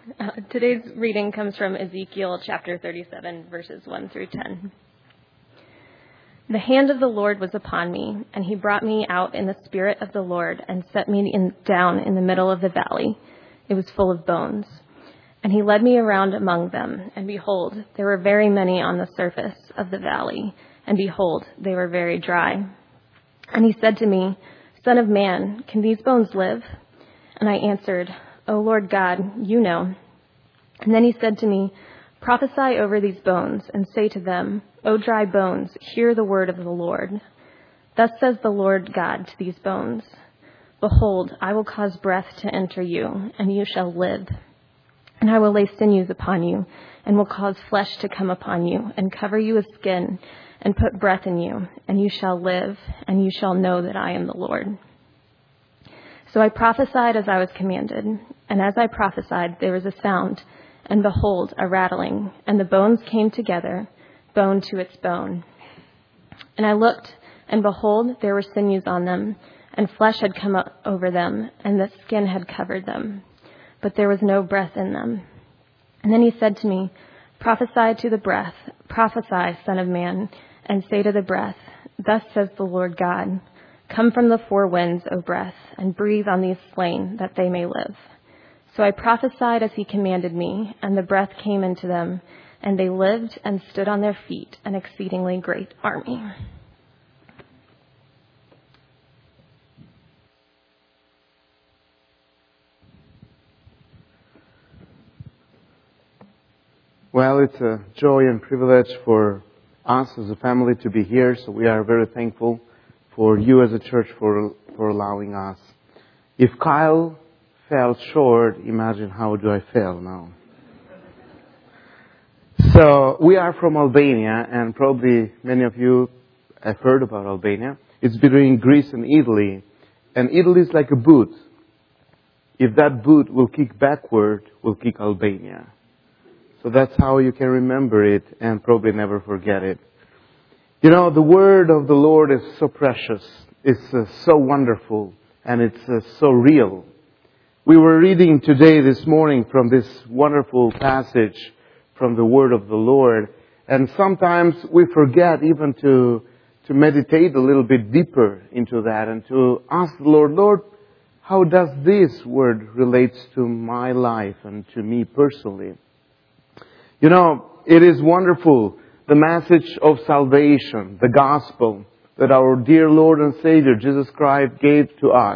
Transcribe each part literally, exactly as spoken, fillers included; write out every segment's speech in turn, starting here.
Uh, today's reading comes from Ezekiel chapter thirty-seven, verses one through ten. The hand of the Lord was upon me, and he brought me out in the spirit of the Lord and set me in, down in the middle of the valley. It was full of bones. And he led me around among them, and behold, there were very many on the surface of the valley, and behold, they were very dry. And he said to me, Son of man, can these bones live? And I answered, O Lord God, you know. And then he said to me, Prophesy over these bones, and say to them, O dry bones, hear the word of the Lord. Thus says the Lord God to these bones, Behold, I will cause breath to enter you, and you shall live. And I will lay sinews upon you, and will cause flesh to come upon you, and cover you with skin, and put breath in you, and you shall live, and you shall know that I am the Lord. So I prophesied as I was commanded, and as I prophesied, there was a sound, and behold, a rattling, and the bones came together, bone to its bone. And I looked, and behold, there were sinews on them, and flesh had come up over them, and the skin had covered them, but there was no breath in them. And then he said to me, Prophesy to the breath, prophesy, Son of man, and say to the breath, Thus says the Lord God, Come from the four winds, O breath, and breathe on these slain, that they may live. So I prophesied as he commanded me, and the breath came into them, and they lived and stood on their feet, an exceedingly great army. Well, it's a joy and privilege for us as a family to be here, so we are very thankful for you as a church for for allowing us. If Kyle fell short, imagine how do I fail now. So we are from Albania, and probably many of you have heard about Albania. It's between Greece and Italy, and Italy is like a boot. If that boot will kick backward, will kick Albania. So that's how you can remember it and probably never forget it. You know, the word of the Lord is so precious. It's uh, so wonderful, and it's uh, so real. We were reading today, this morning, from this wonderful passage from the word of the Lord. And sometimes we forget even to, to meditate a little bit deeper into that and to ask the Lord, Lord, how does this word relate to my life and to me personally? You know, it is wonderful, the message of salvation, the gospel that our dear Lord and Savior Jesus Christ gave to us.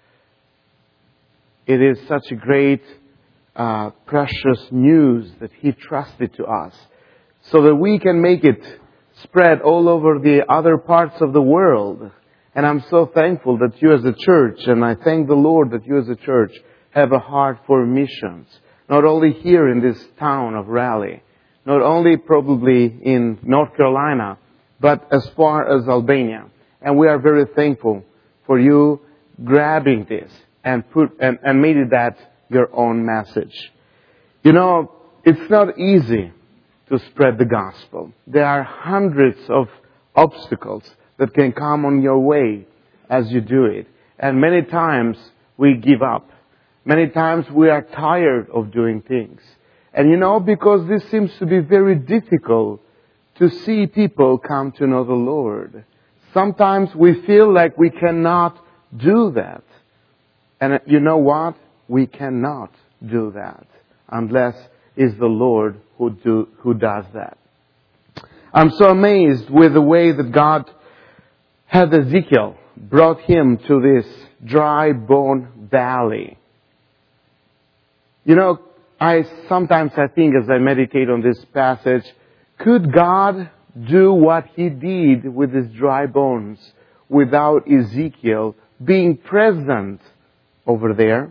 It is such a great, uh, precious news that He trusted to us so that we can make it spread all over the other parts of the world. And I'm so thankful that you as a church, and I thank the Lord that you as a church have a heart for missions. Not only here in this town of Raleigh, not only probably in North Carolina, but as far as Albania. And we are very thankful for you grabbing this and put and, and made it that your own message. You know, it's not easy to spread the gospel. There are hundreds of obstacles that can come on your way as you do it. And many times we give up. Many times we are tired of doing things. And you know, because this seems to be very difficult to see people come to know the Lord. Sometimes we feel like we cannot do that. And you know what? We cannot do that unless it's the Lord who do, who does that. I'm so amazed with the way that God had Ezekiel, brought him to this dry bone valley. You know, I sometimes I think as I meditate on this passage, could God do what He did with His dry bones without Ezekiel being present over there?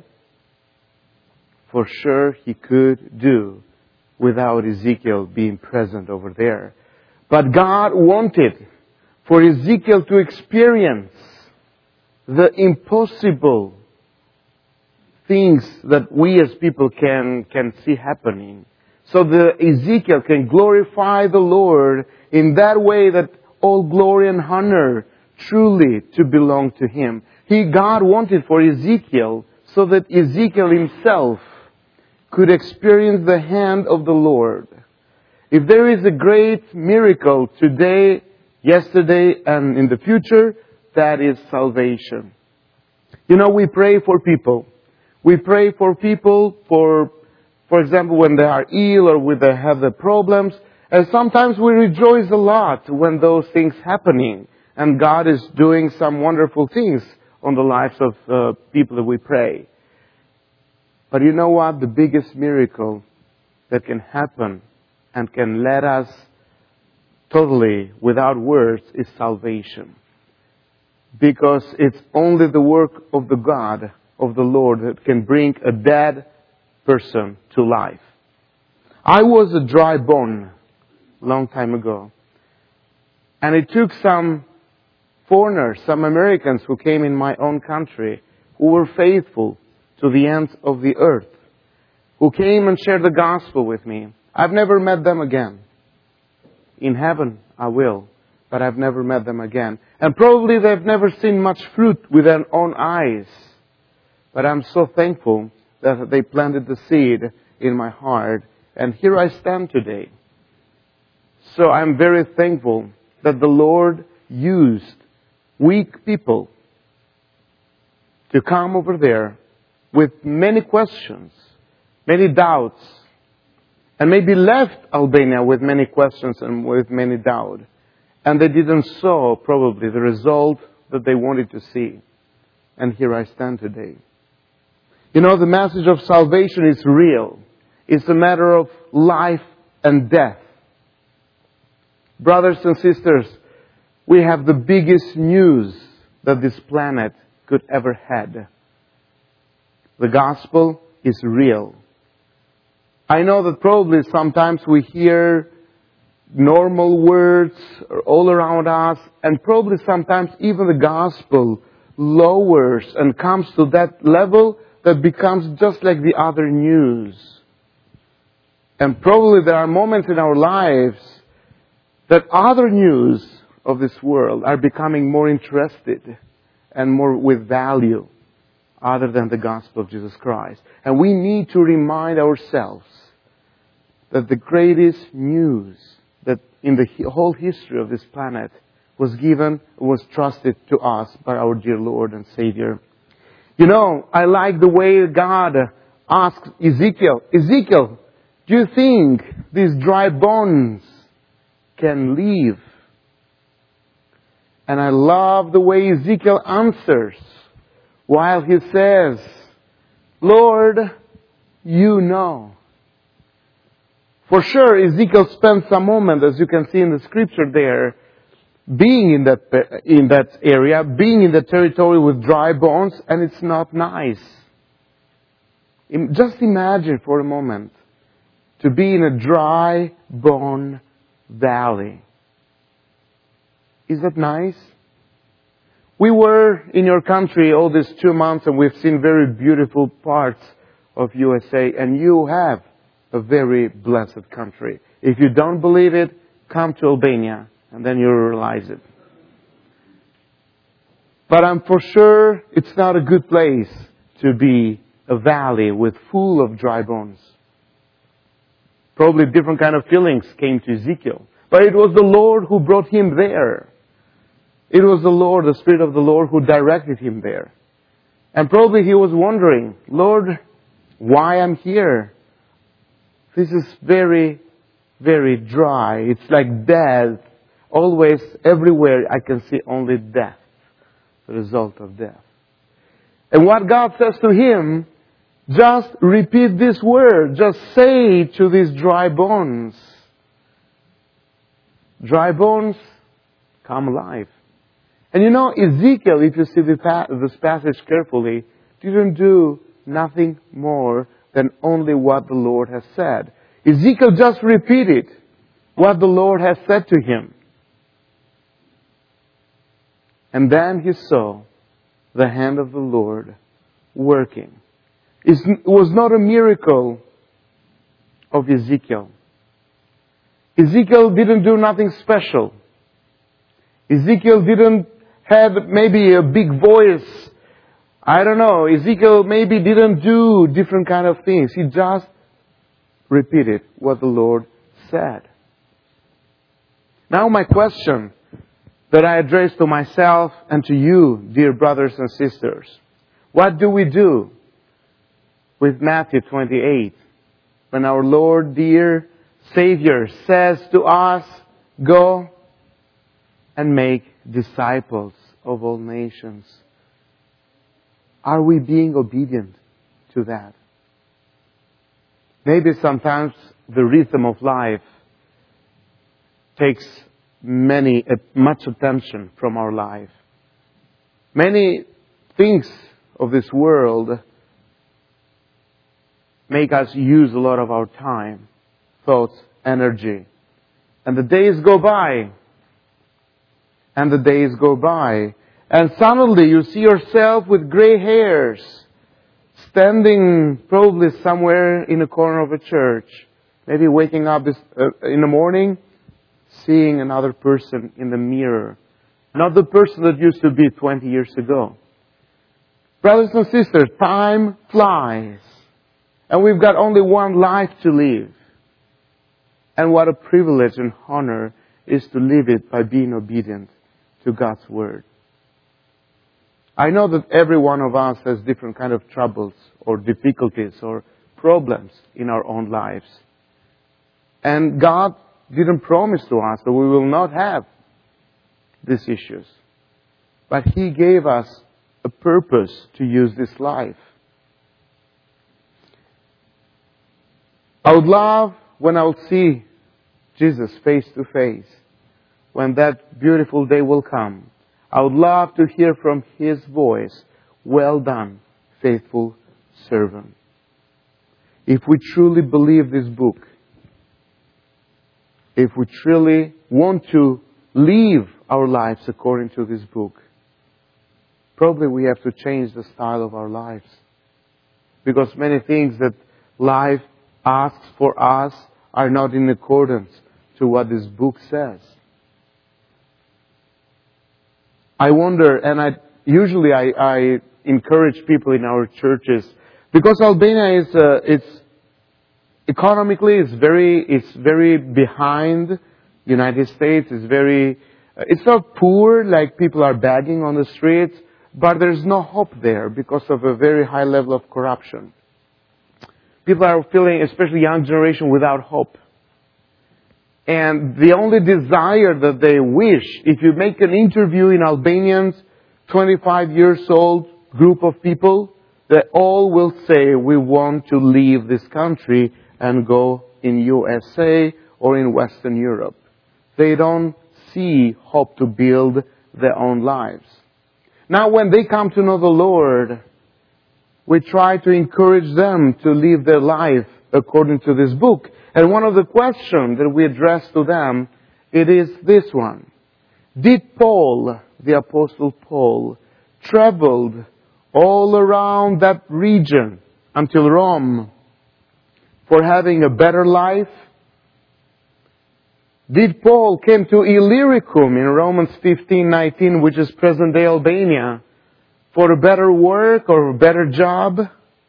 For sure He could do without Ezekiel being present over there. But God wanted for Ezekiel to experience the impossible things that we as people can, can see happening. So that Ezekiel can glorify the Lord in that way that all glory and honor truly to belong to Him. He, God wanted for Ezekiel so that Ezekiel himself could experience the hand of the Lord. If there is a great miracle today, yesterday, and in the future, that is salvation. You know, we pray for people. We pray for people for, for example, when they are ill or when they have the problems. And sometimes we rejoice a lot when those things happening. And God is doing some wonderful things on the lives of uh, people that we pray. But you know what? The biggest miracle that can happen and can let us totally, without words, is salvation. Because it's only the work of the God, of the Lord, that can bring a dead person to life. I was a dry bone a long time ago. And it took some foreigners, some Americans who came in my own country, who were faithful to the ends of the earth, who came and shared the gospel with me. I've never met them again. In heaven, I will, but I've never met them again. And probably they've never seen much fruit with their own eyes. But I'm so thankful that they planted the seed in my heart. And here I stand today. So I'm very thankful that the Lord used weak people to come over there with many questions, many doubts, and maybe left Albania with many questions and with many doubts. And they didn't saw probably the result that they wanted to see. And here I stand today. You know, the message of salvation is real. It's a matter of life and death. Brothers and sisters, we have the biggest news that this planet could ever had. The gospel is real. I know that probably sometimes we hear normal words all around us, and probably sometimes even the gospel lowers and comes to that level that becomes just like the other news. And probably there are moments in our lives that other news of this world are becoming more interested and more with value other than the gospel of Jesus Christ. And we need to remind ourselves that the greatest news that in the whole history of this planet was given, was trusted to us by our dear Lord and Savior. You know, I like the way God asked Ezekiel, Ezekiel, do you think these dry bones can live? And I love the way Ezekiel answers while he says, Lord, you know. For sure, Ezekiel spent some moment, as you can see in the scripture there, being in that, in that area, being in the territory with dry bones, and it's not nice. Just imagine for a moment to be in a dry bone valley. Is that nice? We were in your country all these two months and we've seen very beautiful parts of U S A, and you have a very blessed country. If you don't believe it, come to Albania and then you'll realize it. But I'm for sure it's not a good place to be a valley with full of dry bones. Probably different kind of feelings came to Ezekiel. But it was the Lord who brought him there. It was the Lord, the Spirit of the Lord, who directed him there. And probably he was wondering, Lord, why I'm here? This is very, very dry. It's like death. Always, everywhere, I can see only death. The result of death. And what God says to him, just repeat this word. Just say to these dry bones, dry bones, come alive. And you know, Ezekiel, if you see this passage carefully, didn't do nothing more than only what the Lord has said. Ezekiel just repeated what the Lord has said to him. And then he saw the hand of the Lord working. It was not a miracle of Ezekiel. Ezekiel didn't do nothing special. Ezekiel didn't have maybe a big voice. I don't know. Ezekiel maybe didn't do different kind of things. He just repeated what the Lord said. Now my question that I address to myself and to you, dear brothers and sisters. What do we do with Matthew twenty-eight when our Lord, dear Savior, says to us, go and make disciples of all nations? Are we being obedient to that? Maybe sometimes the rhythm of life takes many, much attention from our life. Many things of this world make us use a lot of our time, thoughts, energy. And the days go by. And the days go by. And suddenly you see yourself with gray hairs, standing probably somewhere in a corner of a church. Maybe waking up this, uh, in the morning, seeing another person in the mirror. Not the person that used to be twenty years ago. Brothers and sisters, time flies. And we've got only one life to live. And what a privilege and honor is to live it by being obedient to God's Word. I know that every one of us has different kind of troubles or difficulties or problems in our own lives. And God didn't promise to us that we will not have these issues. But He gave us a purpose to use this life. I would love when I'll see Jesus face to face, when that beautiful day will come. I would love to hear from His voice, well done, faithful servant. If we truly believe this book, if we truly want to live our lives according to this book, probably we have to change the style of our lives. Because many things that life asks for us are not in accordance to what this book says. I wonder, and I usually I, I encourage people in our churches, because Albania is uh, it's economically it's very it's very behind United States. It's very uh, it's not poor like people are begging on the streets, but there's no hope there because of a very high level of corruption. People are feeling, especially young generation, without hope. And the only desire that they wish, if you make an interview in Albanians, twenty-five years old group of people, they all will say, we want to leave this country and go in U S A or in Western Europe. They don't see hope to build their own lives. Now when they come to know the Lord, we try to encourage them to live their life according to this book. And one of the questions that we address to them, it is this one. Did Paul, the Apostle Paul, traveled all around that region until Rome for having a better life? Did Paul came to Illyricum in Romans fifteen nineteen, which is present-day Albania, for a better work or a better job?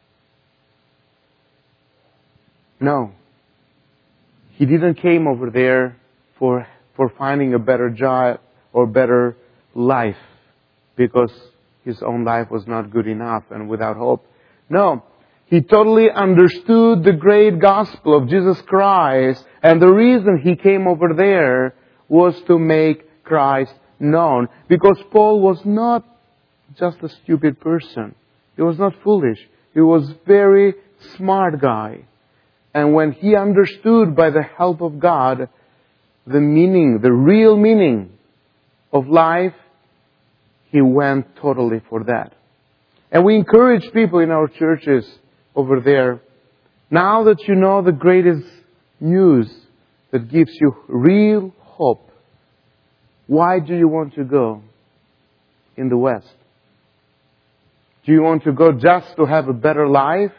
No. He didn't came over there for for finding a better job or better life because his own life was not good enough and without hope. No. He totally understood the great gospel of Jesus Christ, and the reason he came over there was to make Christ known. Because Paul was not just a stupid person. He was not foolish. He was a very smart guy. And when he understood by the help of God the meaning, the real meaning of life, he went totally for that. And we encourage people in our churches over there, now that you know the greatest news that gives you real hope, why do you want to go in the West? Do you want to go just to have a better life?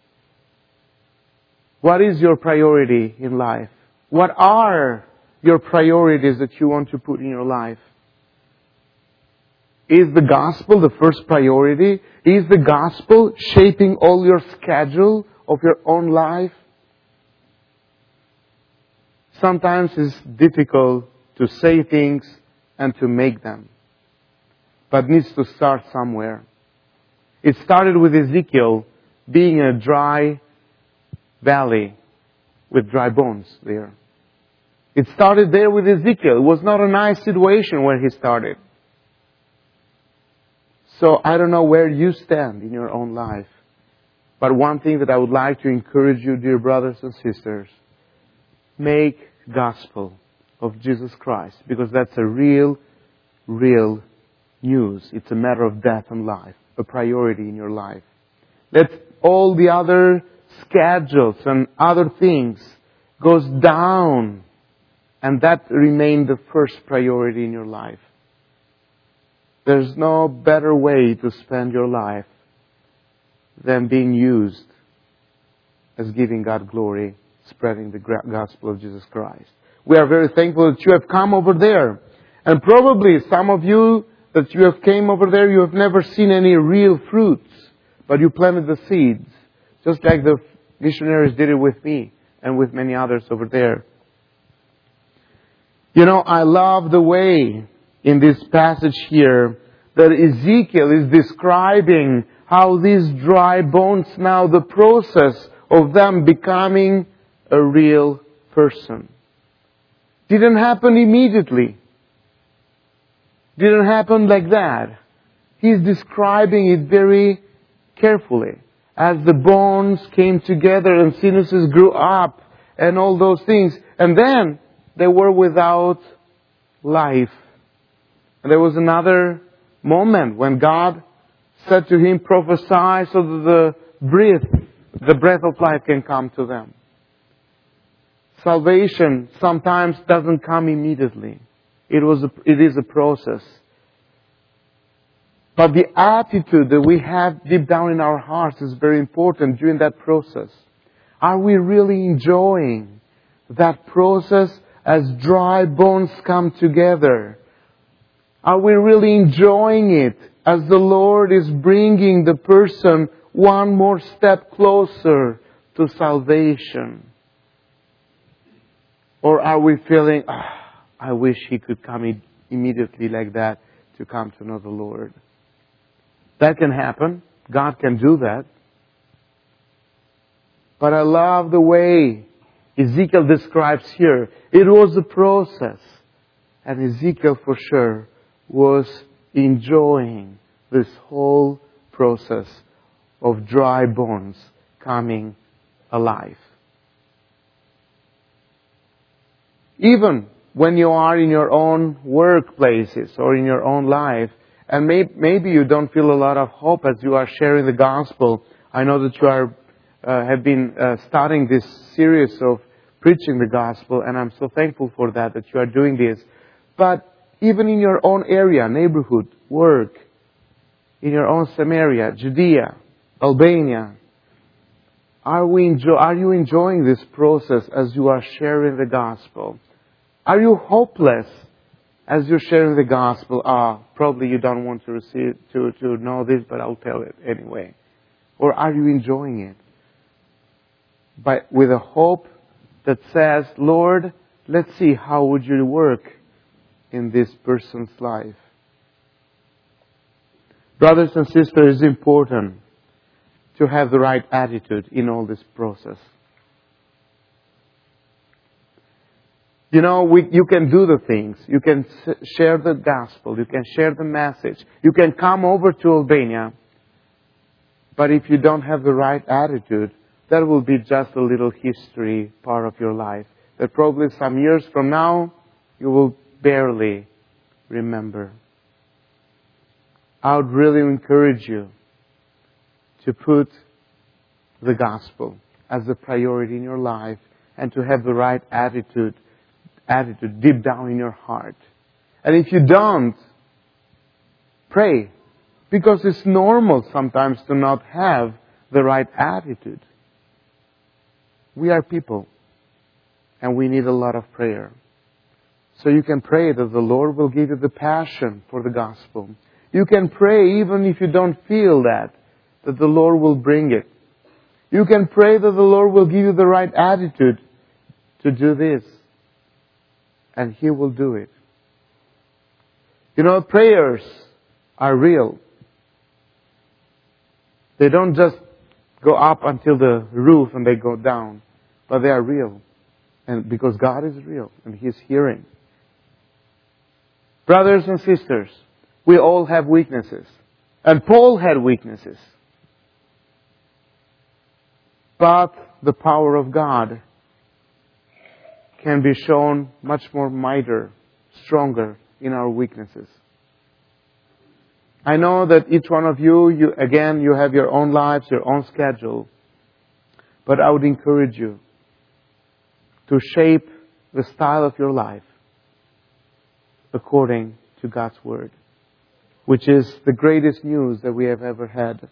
What is your priority in life? What are your priorities that you want to put in your life? Is the gospel the first priority? Is the gospel shaping all your schedule of your own life? Sometimes it's difficult to say things and to make them. But needs to start somewhere. It started with Ezekiel being in a dry valley with dry bones there. It started there with Ezekiel. It was not a nice situation where he started. So I don't know where you stand in your own life. But one thing that I would like to encourage you, dear brothers and sisters, make gospel of Jesus Christ. Because that's a real, real news. It's a matter of death and life. A priority in your life. Let all the other schedules and other things goes down. And that remain the first priority in your life. There's no better way to spend your life than being used as giving God glory, spreading the gospel of Jesus Christ. We are very thankful that you have come over there. And probably some of you that you have came over there, you have never seen any real fruits. But you planted the seeds. Just like the missionaries did it with me and with many others over there. You know, I love the way in this passage here that Ezekiel is describing how these dry bones now, the process of them becoming a real person. Didn't happen immediately. Didn't happen like that. He's describing it very carefully. As the bones came together and sinuses grew up and all those things. And then they were without life. And there was another moment when God said to him, prophesy so that the breath, the breath of life can come to them. Salvation sometimes doesn't come immediately. It was a, it is a process. But the attitude that we have deep down in our hearts is very important during that process. Are we really enjoying that process as dry bones come together? Are we really enjoying it as the Lord is bringing the person one more step closer to salvation? Or are we feeling, oh, I wish he could come immediately like that to come to know the Lord? That can happen. God can do that. But I love the way Ezekiel describes here. It was a process. And Ezekiel for sure was enjoying this whole process of dry bones coming alive. Even when you are in your own workplaces or in your own life, and may, maybe you don't feel a lot of hope as you are sharing the gospel. I know that you are uh, have been uh, starting this series of preaching the gospel, and I'm so thankful for that, that you are doing this. But even in your own area, neighborhood, work, in your own Samaria, Judea, Albania, are we enjoy, are you enjoying this process as you are sharing the gospel? Are you hopeless as you're sharing the gospel? Ah, probably you don't want to receive to, to know this, but I'll tell it anyway. Or are you enjoying it? But with a hope that says, Lord, let's see how would you work in this person's life. Brothers and sisters, it's important to have the right attitude in all this process. You know, we, you can do the things. You can share the gospel. You can share the message. You can come over to Albania. But if you don't have the right attitude, that will be just a little history part of your life. That probably some years from now, you will barely remember. I would really encourage you to put the gospel as a priority in your life and to have the right attitude attitude deep down in your heart. And if you don't, pray. Because it's normal sometimes to not have the right attitude. We are people. And we need a lot of prayer. So you can pray that the Lord will give you the passion for the gospel. You can pray even if you don't feel that, that the Lord will bring it. You can pray that the Lord will give you the right attitude to do this. and He will do it. You know, prayers are real. They don't just go up until the roof and they go down, but they are real. And because God is real and He's hearing. Brothers and sisters, we all have weaknesses. And Paul had weaknesses. But the power of God can be shown much more mightier, stronger in our weaknesses. I know that each one of you, you, again, you have your own lives, your own schedule. But I would encourage you to shape the style of your life according to God's Word, which is the greatest news that we have ever had.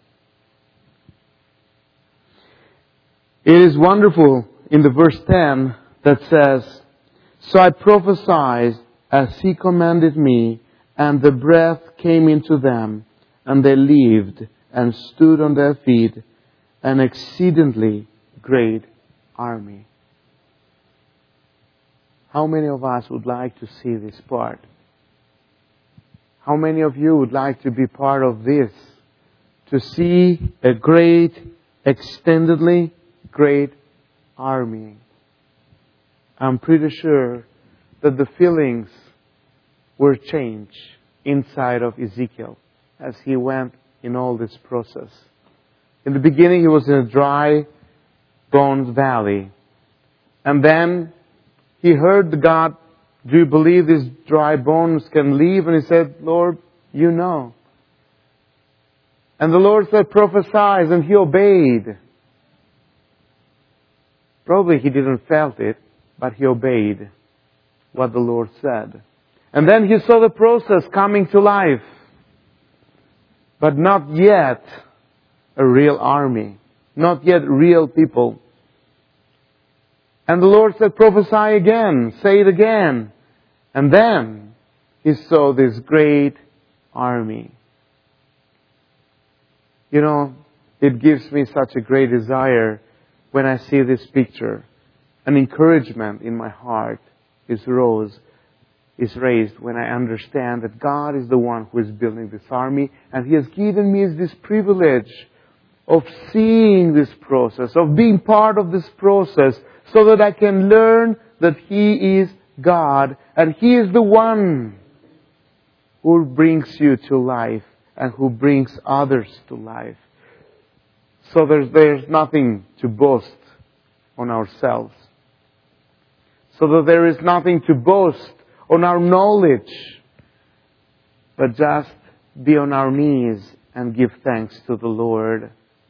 It is wonderful in the verse ten that says, "So I prophesied as He commanded me, and the breath came into them, and they lived and stood on their feet, an exceedingly great army." How many of us would like to see this part? How many of you would like to be part of this? To see a great, extendedly great army. I'm pretty sure that the feelings were changed inside of Ezekiel as he went in all this process. In the beginning, he was in a dry bones valley. And then he heard God, "Do you believe these dry bones can live?" And he said, "Lord, you know." And the Lord said, "Prophesy," and he obeyed. Probably he didn't felt it, but he obeyed what the Lord said. And then he saw the process coming to life. But not yet a real army. Not yet real people. And the Lord said, "Prophesy again. Say it again." And then he saw this great army. You know, it gives me such a great desire when I see this picture. An encouragement in my heart is rose, is raised when I understand that God is the one who is building this army, and He has given me this privilege of seeing this process, of being part of this process, so that I can learn that He is God, and He is the one who brings you to life and who brings others to life. So there's, there's nothing to boast on ourselves. So that there is nothing to boast on our knowledge, but just be on our knees and give thanks to the Lord.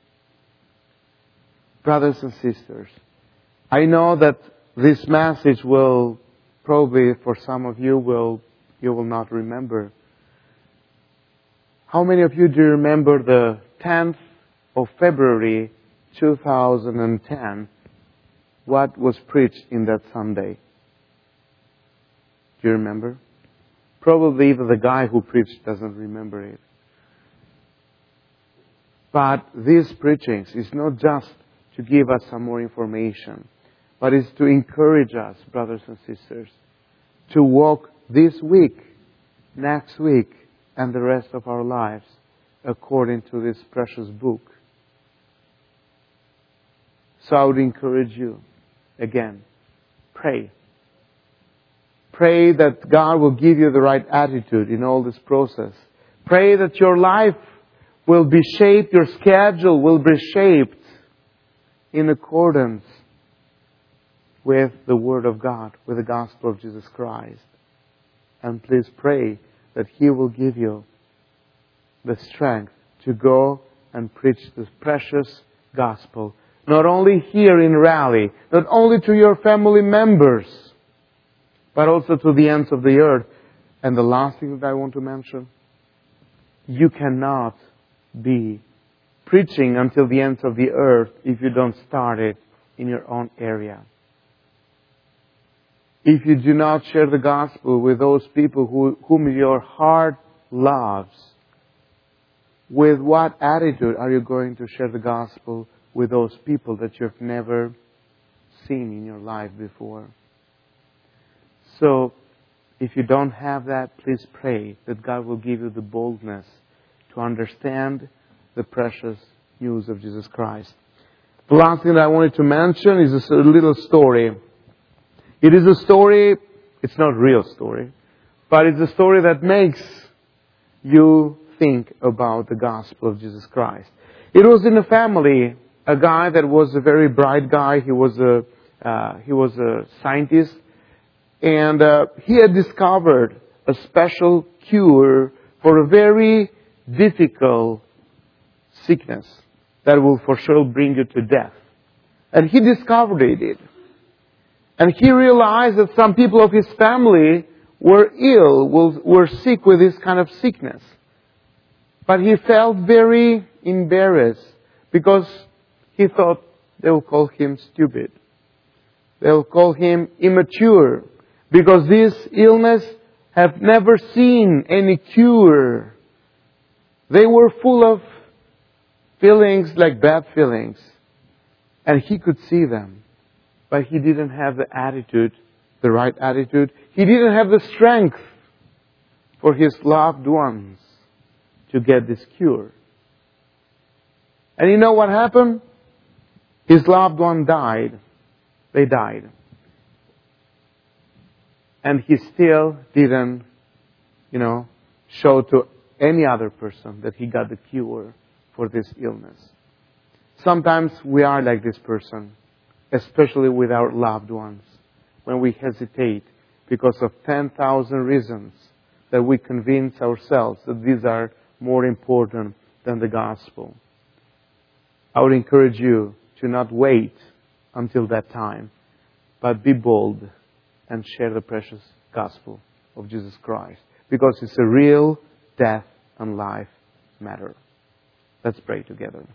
Brothers and sisters, I know that this message will probably, for some of you, will you will not remember. How many of you do remember the tenth of February two thousand ten? What was preached in that Sunday? Do you remember? Probably even the guy who preached doesn't remember it. But these preachings is not just to give us some more information, but it's to encourage us, brothers and sisters, to walk this week, next week, and the rest of our lives according to this precious book. So I would encourage you, again, pray. Pray that God will give you the right attitude in all this process. Pray that your life will be shaped, your schedule will be shaped in accordance with the Word of God, with the gospel of Jesus Christ. And please pray that He will give you the strength to go and preach this precious gospel. Not only here in Raleigh, not only to your family members, but also to the ends of the earth. And the last thing that I want to mention, you cannot be preaching until the ends of the earth if you don't start it in your own area. If you do not share the gospel with those people who, whom your heart loves, with what attitude are you going to share the gospel with those people that you've never seen in your life before? So If you don't have that, please pray that God will give you the boldness to understand the precious news of Jesus Christ. The last thing that I wanted to mention is a little story. It is a story, it's not a real story, but it's a story that makes you think about the gospel of Jesus Christ. It was in a family, a guy that was a very bright guy. He was a uh, he was a scientist, and uh, he had discovered a special cure for a very difficult sickness that will for sure bring you to death. And he discovered it. And he realized that some people of his family were ill, were sick with this kind of sickness. But he felt very embarrassed because he thought they will call him stupid. They will call him immature because this illness have never seen any cure. They were full of feelings like bad feelings. And he could see them. But he didn't have the attitude, the right attitude. He didn't have the strength for his loved ones to get this cure. And you know what happened? His loved one died. They died. And he still didn't, you know, show to any other person that he got the cure for this illness. Sometimes we are like this person, especially with our loved ones, when we hesitate because of ten thousand reasons that we convince ourselves that these are more important than the gospel. I would encourage you to not wait until that time, but be bold and share the precious gospel of Jesus Christ, because it's a real death and life matter. Let's pray together.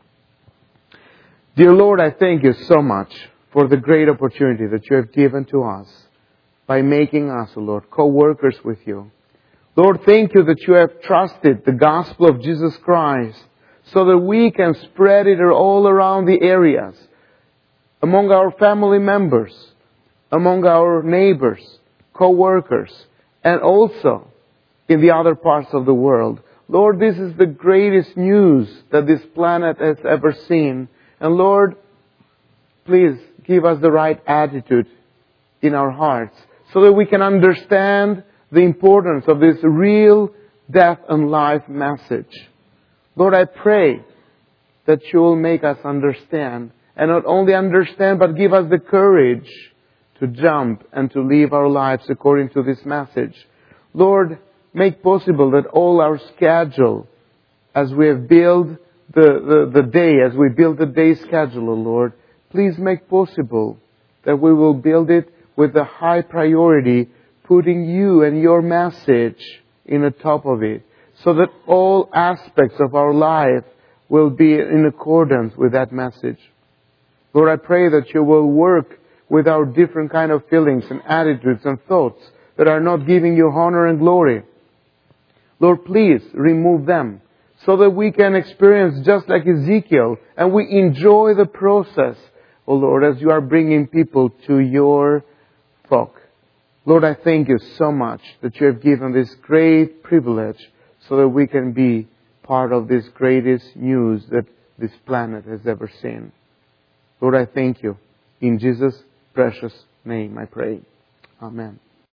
Dear Lord, I thank you so much for the great opportunity that you have given to us by making us, O Lord, co-workers with you. Lord, thank you that you have trusted the gospel of Jesus Christ so that we can spread it all around the areas, among our family members, among our neighbors, co-workers, and also in the other parts of the world. Lord, this is the greatest news that this planet has ever seen. And Lord, please give us the right attitude in our hearts so that we can understand the importance of this real death and life message. Lord, I pray that you will make us understand, and not only understand, but give us the courage to jump and to live our lives according to this message. Lord, make possible that all our schedule, as we have built the, the, the day, as we build the day schedule, O Lord, please make possible that we will build it with the high priority, putting you and your message in the top of it, so that all aspects of our life will be in accordance with that message. Lord, I pray that you will work with our different kind of feelings and attitudes and thoughts that are not giving you honor and glory. Lord, please remove them so that we can experience just like Ezekiel and we enjoy the process, O Lord, as you are bringing people to your flock. Lord, I thank you so much that you have given this great privilege so that we can be part of this greatest news that this planet has ever seen. Lord, I thank you. In Jesus' precious name I pray. Amen.